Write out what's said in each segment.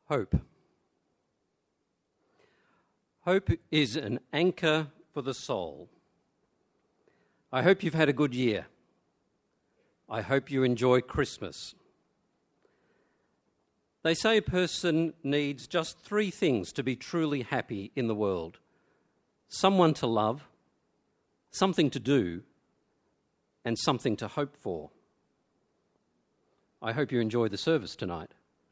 Hope. Hope is an anchor for the soul. I hope you've had a good year. I hope you enjoy Christmas. They say a person needs just 3 things to be truly happy in the world: someone to love, something to do, and something to hope for. I hope you enjoy the service tonight.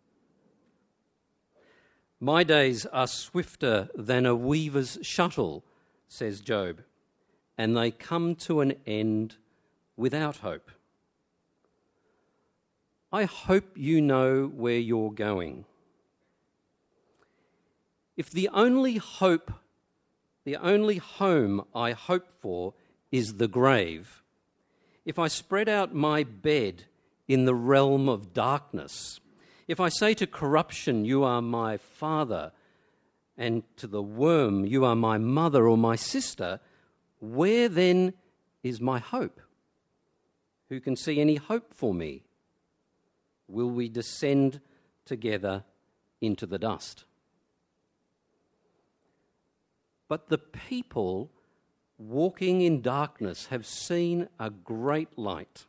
My days are swifter than a weaver's shuttle, says Job, and they come to an end without hope. I hope you know where you're going. If the only home I hope for is the grave, if I spread out my bed in the realm of darkness, if I say to corruption, you are my father, and to the worm, you are my mother or my sister, where then is my hope? Who can see any hope for me? Will we descend together into the dust? But the people walking in darkness have seen a great light.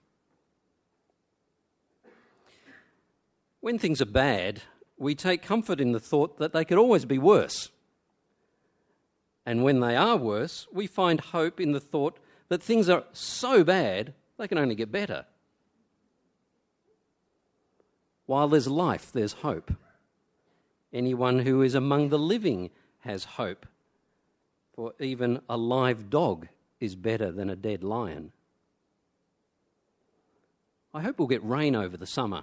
When things are bad, we take comfort in the thought that they could always be worse. And when they are worse, we find hope in the thought that things are so bad, they can only get better. While there's life, there's hope. Anyone who is among the living has hope, for even a live dog is better than a dead lion. I hope we'll get rain over the summer.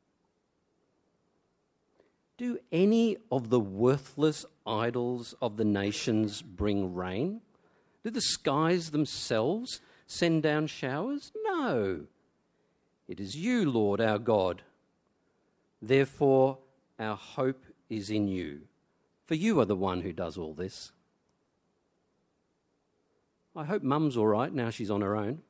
Do any of the worthless idols of the nations bring rain? Do the skies themselves send down showers? No. It is you, Lord, our God. Therefore, our hope is in you, for you are the one who does all this. I hope Mum's all right now she's on her own.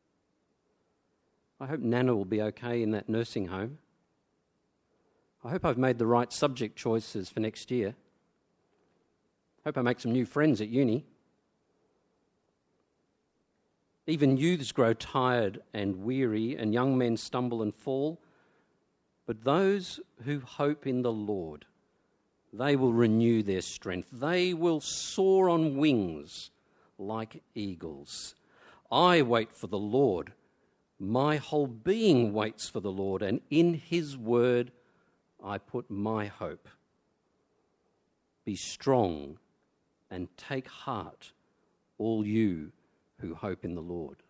I hope Nana will be okay in that nursing home. I hope I've made the right subject choices for next year. Hope I make some new friends at uni. Even youths grow tired and weary, and young men stumble and fall. But those who hope in the Lord, they will renew their strength. They will soar on wings like eagles. I wait for the Lord. My whole being waits for the Lord, and in his word I put my hope. Be strong and take heart, all you who hope in the Lord.